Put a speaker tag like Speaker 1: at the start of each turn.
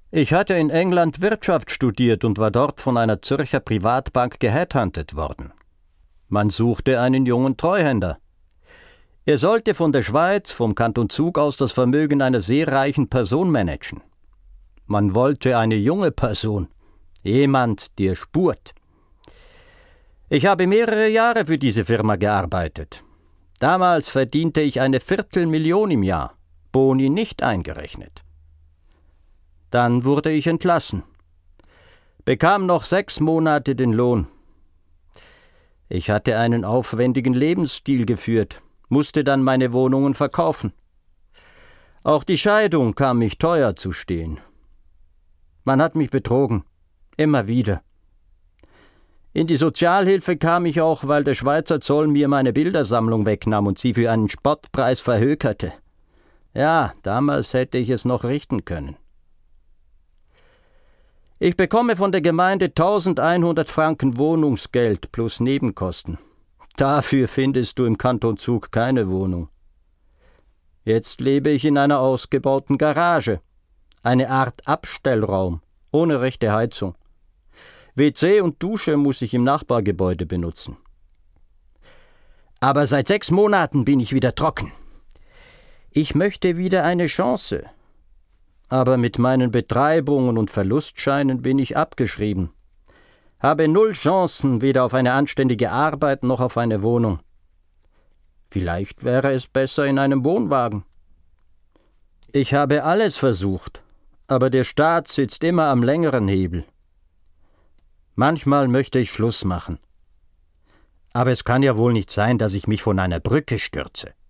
Speaker 1: Ich hatte in England Wirtschaft studiert und war dort von einer Zürcher Privatbank geheadhuntet worden. Man suchte einen jungen Treuhänder. Er sollte von der Schweiz, vom Kanton Zug aus das Vermögen einer sehr reichen Person managen. Man wollte eine junge Person, jemand, der spurt. Ich habe mehrere Jahre für diese Firma gearbeitet. Damals verdiente ich eine Viertelmillion im Jahr, Boni nicht eingerechnet. Dann wurde ich entlassen, bekam noch 6 Monate den Lohn. Ich hatte einen aufwendigen Lebensstil geführt, musste dann meine Wohnungen verkaufen. Auch die Scheidung kam mich teuer zu stehen. Man hat mich betrogen, immer wieder. In die Sozialhilfe kam ich auch, weil der Schweizer Zoll mir meine Bildersammlung wegnahm und sie für einen Spottpreis verhökerte. Ja, damals hätte ich es noch richten können. Ich bekomme von der Gemeinde 1100 Franken Wohnungsgeld plus Nebenkosten. Dafür findest du im Kanton Zug keine Wohnung. Jetzt lebe ich in einer ausgebauten Garage, eine Art Abstellraum, ohne rechte Heizung. WC und Dusche muss ich im Nachbargebäude benutzen. Aber seit 6 Monaten bin ich wieder trocken. Ich möchte wieder eine Chance. Aber mit meinen Betreibungen und Verlustscheinen bin ich abgeschrieben. Habe 0 Chancen, weder auf eine anständige Arbeit noch auf eine Wohnung. Vielleicht wäre es besser in einem Wohnwagen. Ich habe alles versucht, aber der Staat sitzt immer am längeren Hebel. Manchmal möchte ich Schluss machen. Aber es kann ja wohl nicht sein, dass ich mich von einer Brücke stürze.